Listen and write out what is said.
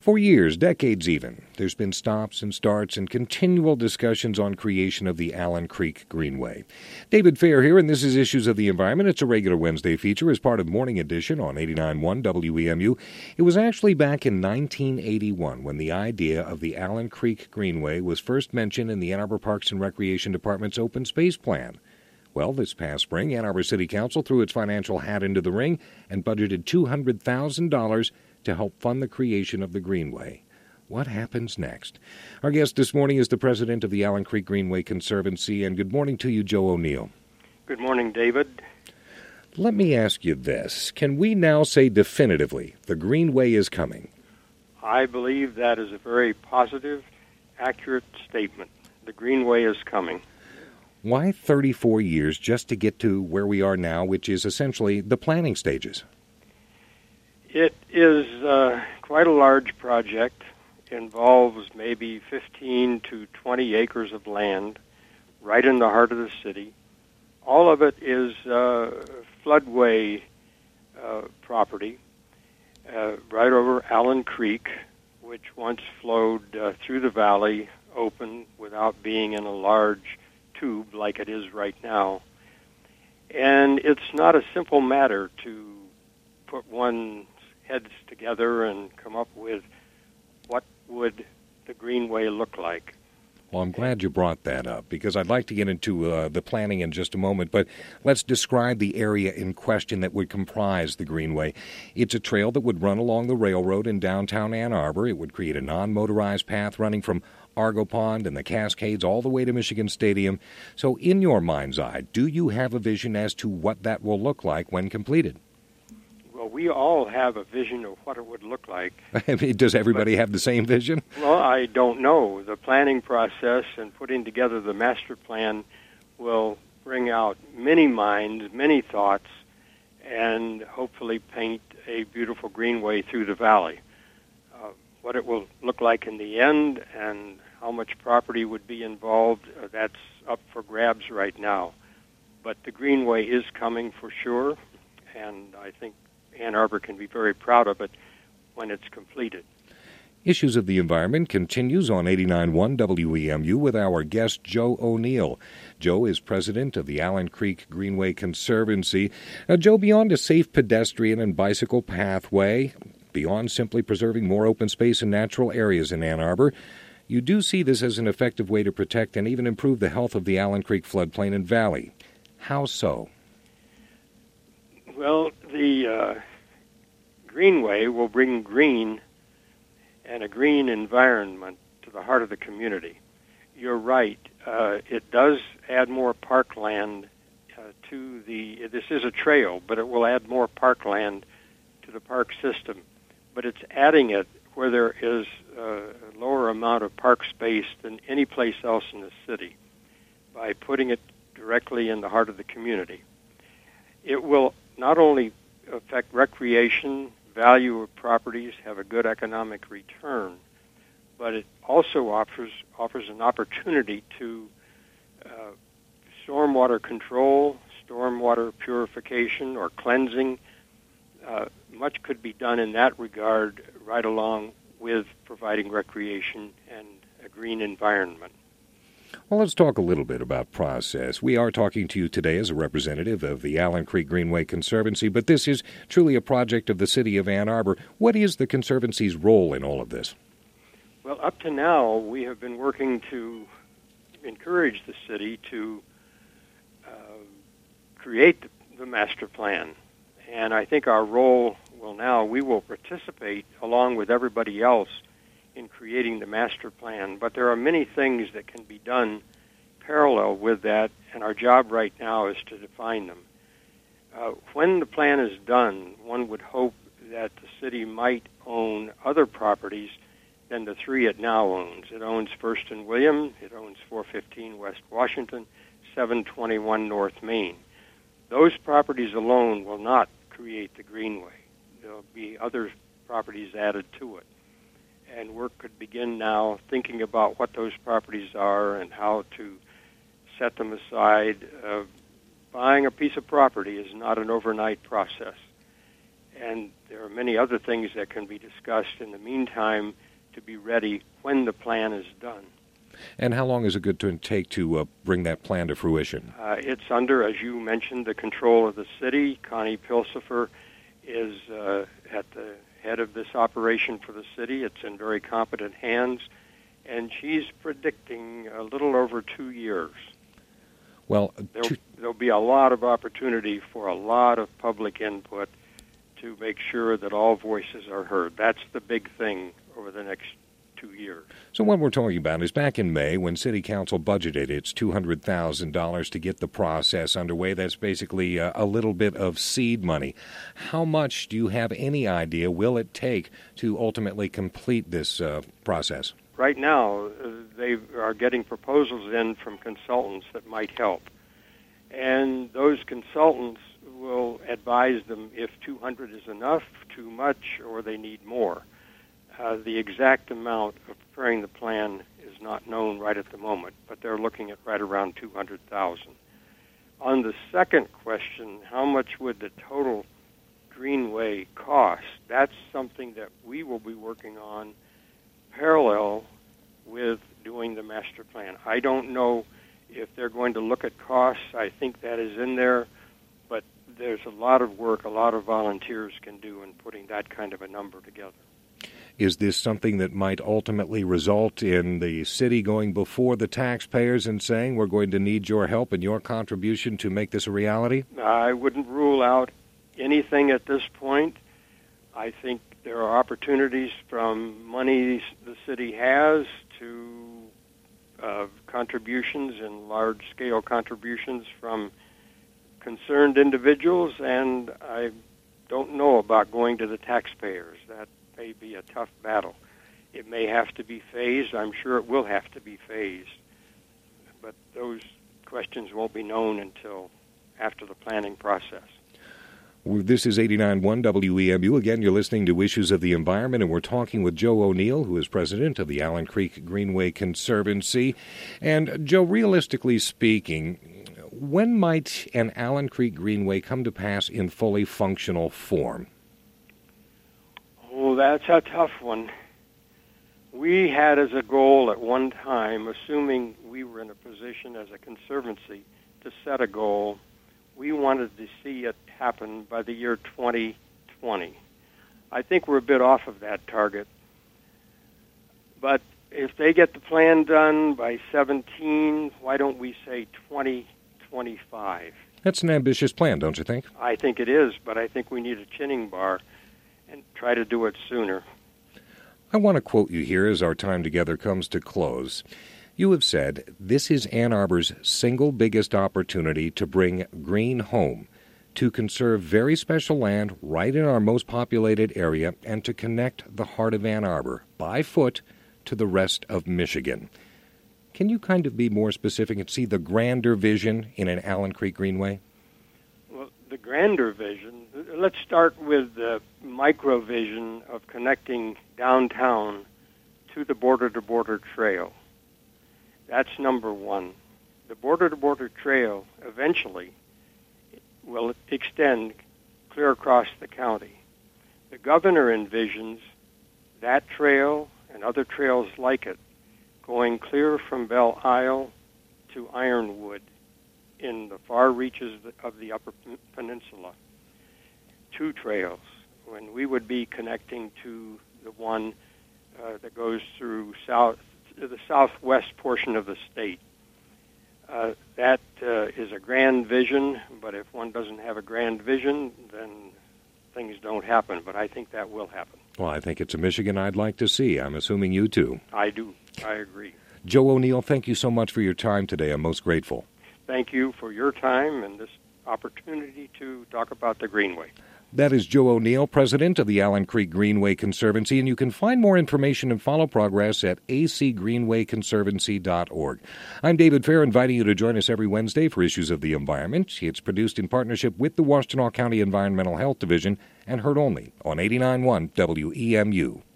For years, decades even, there's been stops and starts and continual discussions on creation of the Allen Creek Greenway. David Fair here, and this is Issues of the Environment. It's a regular Wednesday feature as part of Morning Edition on 89.1 WEMU. It was actually back in 1981 when the idea of the Allen Creek Greenway was first mentioned in the Ann Arbor Parks and Recreation Department's Open Space Plan. Well, this past spring, Ann Arbor City Council threw its financial hat into the ring and budgeted $200,000 to help fund the creation of the Greenway. What happens next? Our guest this morning is the president of the Allen Creek Greenway Conservancy, and good morning to you, Joe O'Neill. Good morning, David. Let me ask you this. Can we now say definitively the Greenway is coming? I believe that is a very positive, accurate statement. The Greenway is coming. Why 34 years just to get to where we are now, which is essentially the planning stages? It is quite a large project. It involves maybe 15 to 20 acres of land right in the heart of the city. All of it is floodway property right over Allen Creek, which once flowed through the valley open without being in a large tube like it is right now. And it's not a simple matter to put one's heads together and come up with what would the Greenway look like. Well, I'm glad you brought that up, because I'd like to get into the planning in just a moment, but let's describe the area in question that would comprise the Greenway. It's a trail that would run along the railroad in downtown Ann Arbor. It would create a non-motorized path running from Argo Pond and the Cascades all the way to Michigan Stadium. So in your mind's eye, do you have a vision as to what that will look like when completed? Well, we all have a vision of what it would look like. Does everybody have the same vision? Well, I don't know. The planning process and putting together the master plan will bring out many minds, many thoughts, and hopefully paint a beautiful greenway through the valley. What it will look like in the end and how much property would be involved, that's up for grabs right now. But the greenway is coming for sure, and I think Ann Arbor can be very proud of it when it's completed. Issues of the Environment continues on 89.1 WEMU with our guest, Joe O'Neill. Joe is president of the Allen Creek Greenway Conservancy. Joe, beyond a safe pedestrian and bicycle pathway, beyond simply preserving more open space and natural areas in Ann Arbor, you do see this as an effective way to protect and even improve the health of the Allen Creek floodplain and valley. How so? Well, the Greenway will bring green and a green environment to the heart of the community. You're right. It does add more parkland to the... This is a trail, but it will add more parkland to the park system. But it's adding it where there is a lower amount of park space than any place else in the city by putting it directly in the heart of the community. It will not only affect recreation, value of properties, have a good economic return, but it also offers an opportunity to stormwater control, stormwater purification or cleansing. Much could be done in that regard right along with providing recreation and a green environment. Well, let's talk a little bit about process. We are talking to you today as a representative of the Allen Creek Greenway Conservancy, but this is truly a project of the city of Ann Arbor. What is the Conservancy's role in all of this? Well, up to now, we have been working to encourage the city to create the master plan. And I think our role we will participate along with everybody else in creating the master plan, but there are many things that can be done parallel with that, and our job right now is to define them. When the plan is done, one would hope that the city might own other properties than the three it now owns. It owns First and William, it owns 415 West Washington, 721 North Main. Those properties alone will not create the Greenway. There'll be other properties added to it. And work could begin now thinking about what those properties are and how to set them aside. Buying a piece of property is not an overnight process. And there are many other things that can be discussed in the meantime to be ready when the plan is done. And how long is it good to take to bring that plan to fruition? It's under, as you mentioned, the control of the city. Connie Pilsifer is at the head of this operation for the city. It's in very competent hands, and she's predicting a little over 2 years. Well, there'll be a lot of opportunity for a lot of public input to make sure that all voices are heard. That's the big thing over the next 2 years. So what we're talking about is back in May when City Council budgeted its $200,000 to get the process underway. That's basically a little bit of seed money. How much do you have any idea will it take to ultimately complete this process? Right now, they are getting proposals in from consultants that might help. And those consultants will advise them if 200 is enough, too much, or they need more. The exact amount of preparing the plan is not known right at the moment, but they're looking at right around 200,000. On the second question, how much would the total greenway cost? That's something that we will be working on parallel with doing the master plan. I don't know if they're going to look at costs. I think that is in there, but there's a lot of work a lot of volunteers can do in putting that kind of a number together. Is this something that might ultimately result in the city going before the taxpayers and saying we're going to need your help and your contribution to make this a reality? I wouldn't rule out anything at this point. I think there are opportunities from money the city has to contributions and large-scale contributions from concerned individuals, and I don't know about going to the taxpayers. That may be a tough battle. It may have to be phased. I'm sure it will have to be phased. But those questions won't be known until after the planning process. This is 89.1 WEMU. Again, you're listening to Issues of the Environment, and we're talking with Joe O'Neill, who is president of the Allen Creek Greenway Conservancy. And, Joe, realistically speaking, when might an Allen Creek Greenway come to pass in fully functional form? Oh, that's a tough one. We had as a goal at one time, assuming we were in a position as a conservancy to set a goal, we wanted to see it happen by the year 2020. I think we're a bit off of that target. But if they get the plan done by 17, why don't we say 2025? That's an ambitious plan, don't you think? I think it is, but I think we need a chinning bar and try to do it sooner. I want to quote you here as our time together comes to close. You have said, "This is Ann Arbor's single biggest opportunity to bring green home, to conserve very special land right in our most populated area, and to connect the heart of Ann Arbor, by foot, to the rest of Michigan." Can you kind of be more specific and see the grander vision in an Allen Creek Greenway? Well, the grander vision, let's start with the micro vision of connecting downtown to the border-to-border trail. That's number one. The border-to-border trail eventually will extend clear across the county. The governor envisions that trail and other trails like it going clear from Belle Isle to Ironwood in the far reaches of the Upper Peninsula. 2 trails, when we would be connecting to the one that goes through the southwest portion of the state. That is a grand vision, but if one doesn't have a grand vision, then things don't happen. But I think that will happen. Well, I think it's a Michigan I'd like to see. I'm assuming you too. I do. I agree. Joe O'Neill, thank you so much for your time today. I'm most grateful. Thank you for your time and this opportunity to talk about the Greenway. That is Joe O'Neill, president of the Allen Creek Greenway Conservancy, and you can find more information and follow progress at acgreenwayconservancy.org. I'm David Fair, inviting you to join us every Wednesday for Issues of the Environment. It's produced in partnership with the Washtenaw County Environmental Health Division and heard only on 89.1 WEMU.